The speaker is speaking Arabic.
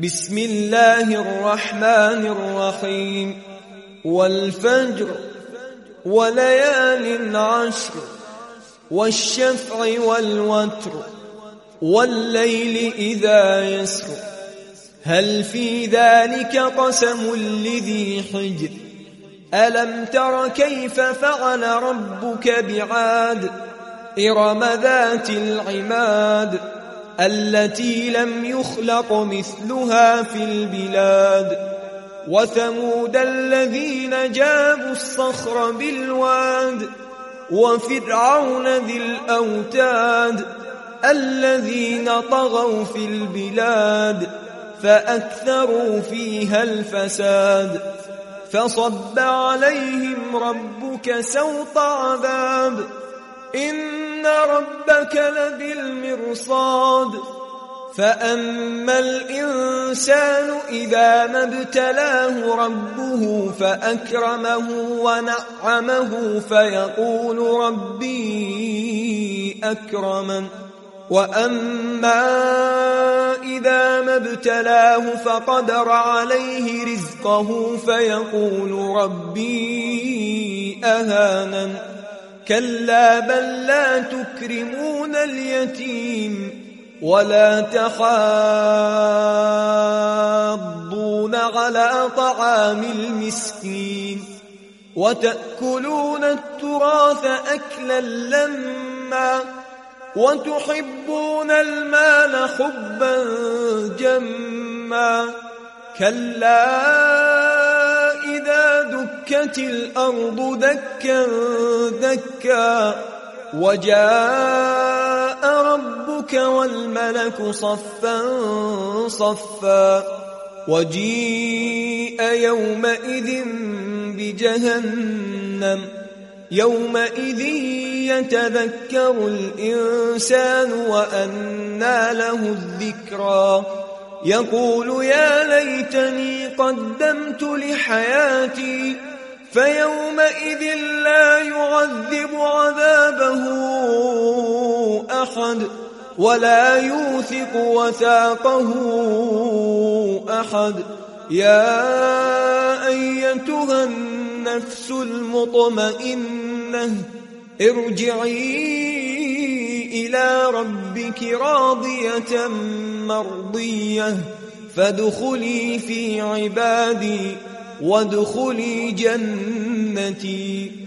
بسم الله الرحمن الرحيم والفجر وليال عشر والشفع والوتر والليل إذا يسر هل في ذلك قسم لذي حجر ألم تر كيف فعل ربك بعاد إرم ذات العماد التي لم يخلق مثلها في البلاد وثمود الذين جابوا الصخر بالواد وفرعون ذي الأوتاد الذين طغوا في البلاد فأكثروا فيها الفساد فصب عليهم ربك سوط عذاب إن ربك لبالمرصاد فأما الإنسان إذا ما ابتلاه ربه فأكرمه ونعمه فيقول ربي أكرمن وأما إذا ما ابتلاه فقدر عليه رزقه فيقول ربي أهانن كلا بل لا تكرمون اليتيم ولا تحاضون على طعام المسكين وتأكلون التراث أكلا لما وتحبون المال حبا جما كلا إذا دكت الأرض دكا دكا وجاء ربك والملك صفا صفا وجيء يومئذ بجهنم يومئذ يتذكر الإنسان وأنى له الذكرى يقول يا ليتني قدمت لحياتي فيومئذ لا يعذب عذابه أحد ولا يوثق وثاقه أحد يا أيتها النفس المطمئنة ارجعي إلى ربك راضية مرضية فادخلي في عبادي وادخلي جنتي